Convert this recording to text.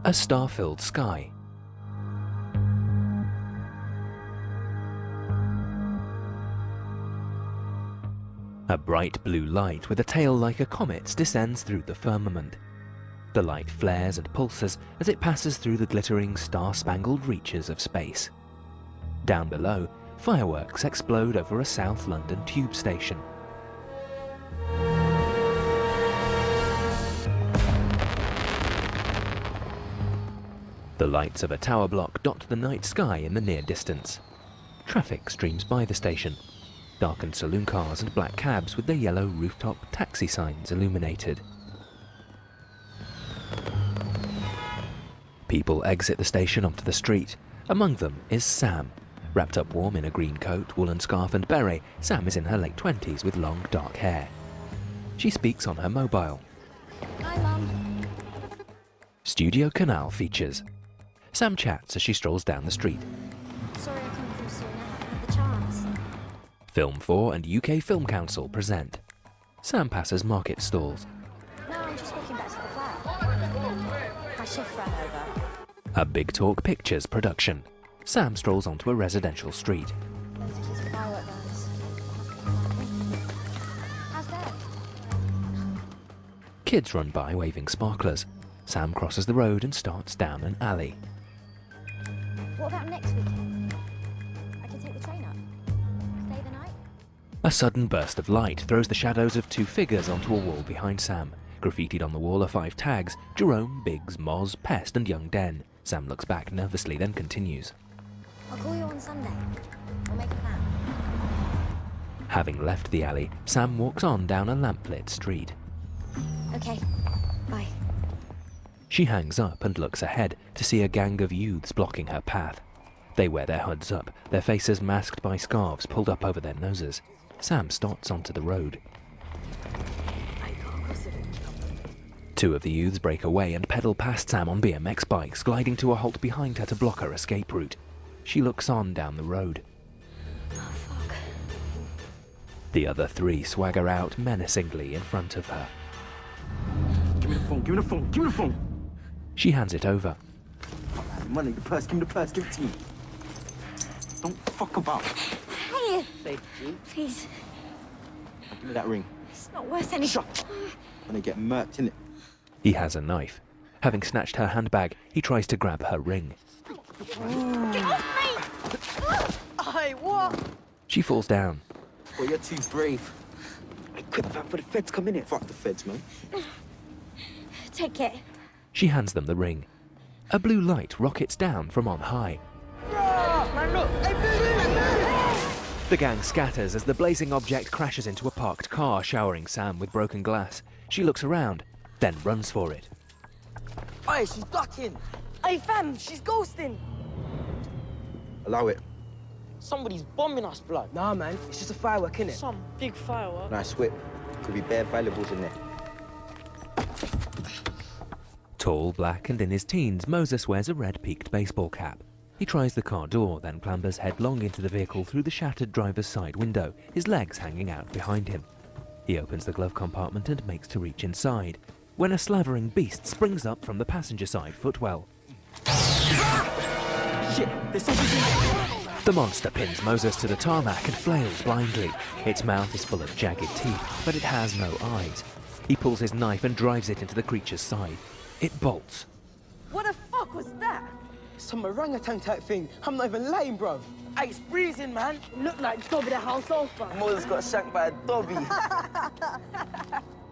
A star-filled sky. A bright blue light with a tail like a comet's descends through the firmament. The light flares and pulses as it passes through the glittering star-spangled reaches of space. Down below, fireworks explode over a South London tube station. The lights of a tower block dot the night sky in the near distance. Traffic streams by the station. Darkened saloon cars and black cabs with their yellow rooftop taxi signs illuminated. People exit the station onto the street. Among them is Sam. Wrapped up warm in a green coat, woolen scarf and beret, Sam is in her late 20s with long dark hair. She speaks on her mobile. Hi, Mum. Studio Canal features. Sam chats as she strolls down the street. Sorry I couldn't call sooner. I haven't had the chance. Film 4 and UK Film Council present. Sam passes market stalls. No, I'm just walking back to the flat. My shift ran over. A Big Talk Pictures production. Sam strolls onto a residential street. Loads of kids with firework guns. How's that? Kids run by waving sparklers. Sam crosses the road and starts down an alley. What about next weekend? I can take the train up. Stay the night? A sudden burst of light throws the shadows of two figures onto a wall behind Sam. Graffitied on the wall are 5 tags: Jerome, Biggs, Moz, Pest and Young Den. Sam looks back nervously, then continues. I'll call you on Sunday. We'll make a plan. Having left the alley, Sam walks on down a lamplit street. Okay. Bye. She hangs up and looks ahead to see a gang of youths blocking her path. They wear their hoods up, their faces masked by scarves pulled up over their noses. Sam starts onto the road. 2 of the youths break away and pedal past Sam on BMX bikes, gliding to a halt behind her to block her escape route. She looks on down the road. Oh, fuck. The other 3 swagger out menacingly in front of her. Give me the phone, give me the phone, give me the phone! She hands it over. Money, the purse, give me the purse, give it to me. Don't fuck about. Hey! Say, Please. give me that ring. It's not worth any... Shut! I'm gonna get murked, innit? He has a knife. Having snatched her handbag, he tries to grab her ring. Get off me! Hey, what? She falls down. Well, you're too brave. I couldn't fight for the feds come in here. Fuck the feds, man. Take it. She hands them the ring. A blue light rockets down from on high. Man, look. Hey, The gang scatters as the blazing object crashes into a parked car, showering Sam with broken glass. She looks around, then runs for it. Hey, she's ducking. Hey, fam, she's ghosting. Allow it. Somebody's bombing us, blood. Nah, man, it's just a firework, innit? Some big firework. Nice whip. Could be bare valuables in there. Tall, black, and in his teens, Moses wears a red peaked baseball cap. He tries the car door, then clambers headlong into the vehicle through the shattered driver's side window, his legs hanging out behind him. He opens the glove compartment and makes to reach inside, when a slavering beast springs up from the passenger side footwell. Shit, there's something in there. The monster pins Moses to the tarmac and flails blindly. Its mouth is full of jagged teeth, but it has no eyes. He pulls his knife and drives it into the creature's side. It bolts. What the fuck was that? Some orangutan type thing. I'm not even lying, bruv. Hey, it's breezing, man. Look like Dobby the house off, bruv. Moses got shanked by a dobby.